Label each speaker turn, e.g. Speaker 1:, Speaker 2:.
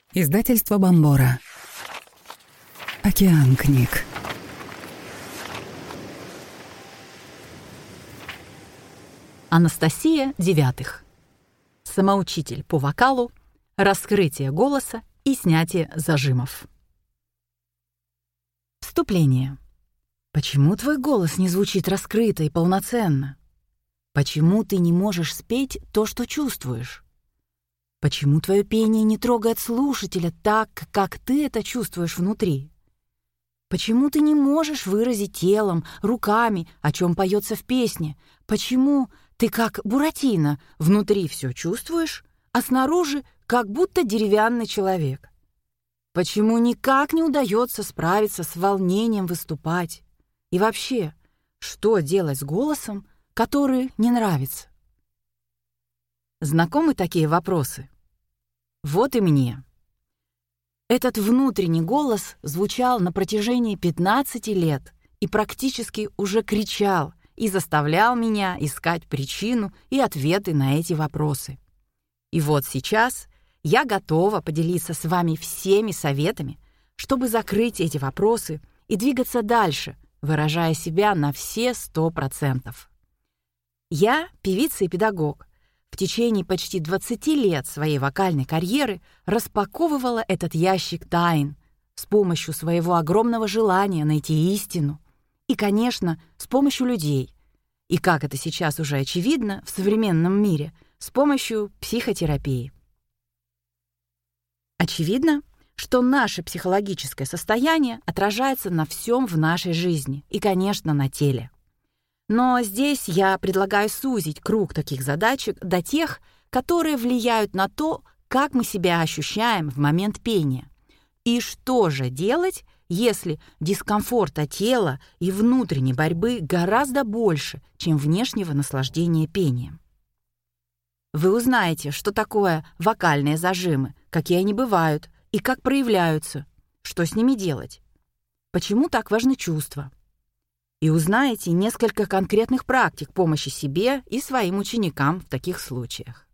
Speaker 1: Издательство Бомбора. Океан книг.
Speaker 2: Анастасия Девятых. Самоучитель по вокалу, раскрытие голоса и снятие зажимов. Вступление. Почему твой голос не звучит раскрыто и полноценно? Почему ты не можешь спеть то, что чувствуешь? Почему твое пение не трогает слушателя так, как ты это чувствуешь внутри? Почему ты не можешь выразить телом, руками, о чем поется в песне? Почему ты, как Буратино, внутри все чувствуешь, а снаружи как будто деревянный человек? Почему никак не удается справиться с волнением выступать? И вообще, что делать с голосом, который не нравится? Знакомы такие вопросы? Вот и мне. Этот внутренний голос звучал на протяжении 15 лет и практически уже кричал и заставлял меня искать причину и ответы на эти вопросы. И вот сейчас я готова поделиться с вами всеми советами, чтобы закрыть эти вопросы и двигаться дальше, выражая себя на все 100%. Я певица и педагог. В течение почти 20 лет своей вокальной карьеры распаковывала этот ящик тайн с помощью своего огромного желания найти истину и, конечно, с помощью людей. И, как это сейчас уже очевидно в современном мире, с помощью психотерапии. Очевидно, что наше психологическое состояние отражается на всем в нашей жизни и, конечно, на теле. Но здесь я предлагаю сузить круг таких задачек до тех, которые влияют на то, как мы себя ощущаем в момент пения. И что же делать, если дискомфорта тела и внутренней борьбы гораздо больше, чем внешнего наслаждения пением? Вы узнаете, что такое вокальные зажимы, какие они бывают и как проявляются, что с ними делать, почему так важны чувства. И узнаете несколько конкретных практик помощи себе и своим ученикам в таких случаях.